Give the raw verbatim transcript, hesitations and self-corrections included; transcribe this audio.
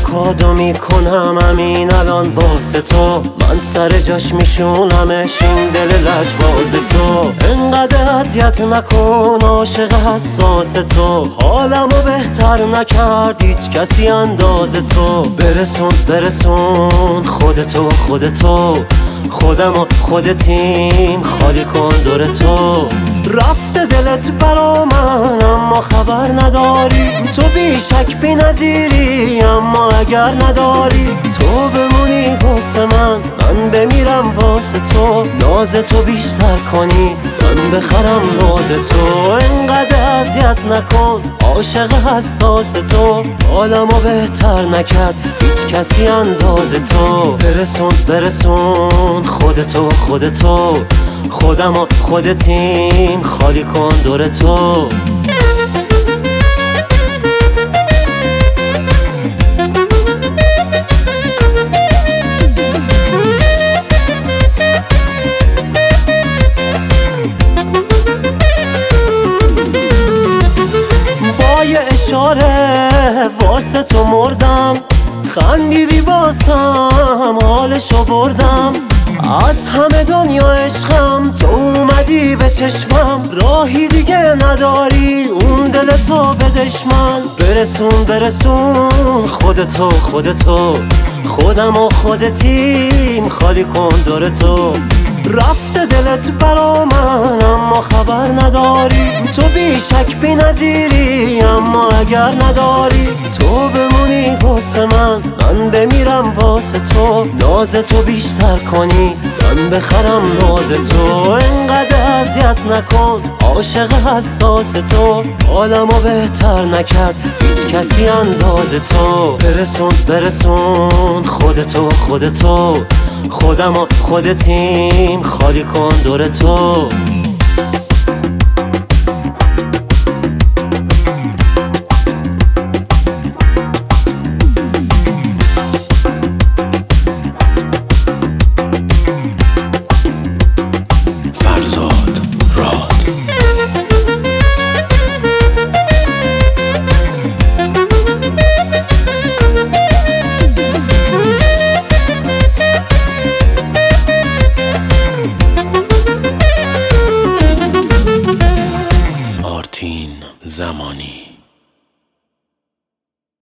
کادو میکنم همین الان واسه تو، من سر جاش میشونمش این دل لجباز تو. انقدر اذیت نکن عاشق حساس تو، حالمو بهتر نکرد هیچ کسی انداز تو. برسون برسون خودتو خودتو، خودم و خودتیم خالی کن دور تو. رفته دلت برا من اما خبر نداری، تو بیشک بی نظیری اما اگر نداری تو بمونی واسه من، من بمیرم واسه تو. ناز تو بیشتر کنی من بخرم ناز تو. انقدر اذیت نکن عاشق حساس تو، حالمو بهتر نکرد هیچ کسی انداز تو. برسون برسون خودتو خودتو، خودم و خودتیم خالی کن دور تو. با یه اشاره واسه تو مردم، خندیدی واسم حالشو بردم. از همه دنیا عشقم تو اومدی به چشمم، راهی دیگه نداری اون دل تو به دشمن. برسون برسون خودتو خودتو، خودم و خودتیم خالی کن دور تو. رفته دلت برا من اما خبر نداری، تو بیشک بی نظیری اما اگر نداری تو بمونی واسه من، من بمیرم واسه تو. ناز تو بیشتر کنی من بخرم ناز تو. انقدر اذیت نکن عاشق حساس تو، حالمو بهتر نکرد هیچ کسی انداز تو. برسون برسون خودتو خودتو، خودم و خودتیم خالی کن دور تو.